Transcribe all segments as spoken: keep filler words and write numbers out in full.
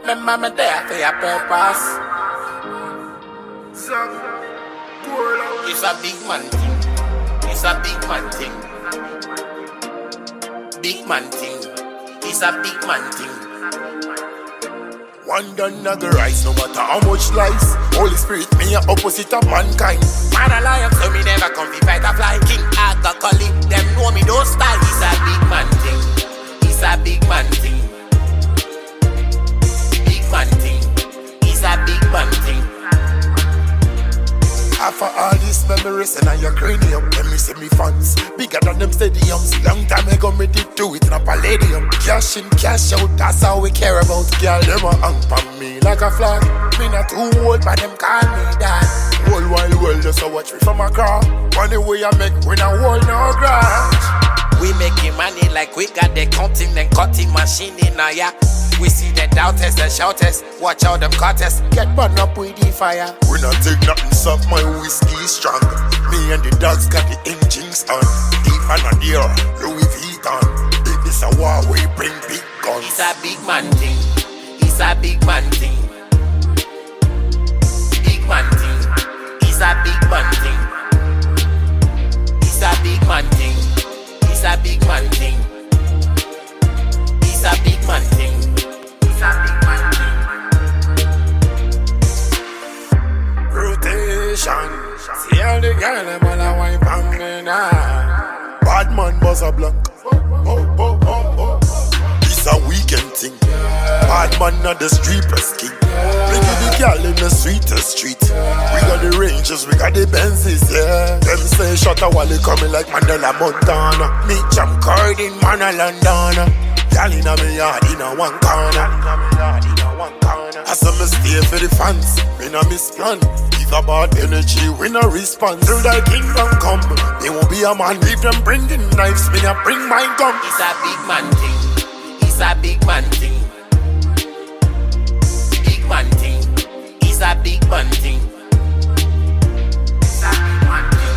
Remember me there for your purpose. It's a big man thing. It's a big man thing. Big man thing. It's a big man thing. One done a go rise, no matter how much lies. Holy Spirit, me a opposite of mankind. Man a lion, so me never come fi fight a fly. King Aga Cully, them know me don't style. It's a big man thing. It's a big man thing. Big man thing. It's a big man thing. After all these memories and your cranium, let me see me fans bigger than them stadiums. Long time ago me did do it in a palladium. Cash in, cash out, that's how we care about. Girl, them a hang on me like a flag. Me not too old, but them call me dad. Whole wide world just a watch me from a car. Money we a make, we not hold no grudge. We making money like we got the counting and cutting machine in a ya. We see the doubters and shouters. Watch out them cutters. Get burned up with the fire. We not take nothing soft, my whiskey is strong. Me and the dogs got the engines on. Deep and a deer, Louis Vuitton. If this a war, we bring big guns. It's a big man thing. It's a big man thing. Big man thing. It's a big man thing. It's a big man thing. It's a big man thing. It's a big man thing. It's a big man thing. Rotation. See all the girl them all a wine from me now. Bad man buzz a blank. Oh, oh, oh, oh. It's a weekend thing. Bad man not the street press king. Bring the girl in the sweetest street. We got the Rangers, we got the Benzes, yeah. Them say shut a wally coming like Mandela Montana. Me jump card in Mana London. Girl in a me yard in a one corner. I saw me stay for the fans. We no miss plan. Give a bad energy, we no respond. Till the kingdom come, they won't be a man. Leave them bringing knives, me a bring my gun. It's a big man thing. It's a big man thing. Big man thing. It's a big man thing. It's a big man thing.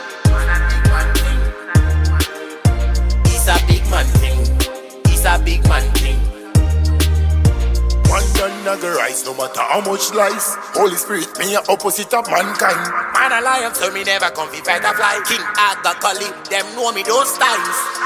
It's a big man thing. It's a big man thing. One done a go rise, no matter how much lies. Holy Spirit, me a opposite of mankind. Man a lion, so me never come fi fight a fly. King Aga Cully, them know me those times.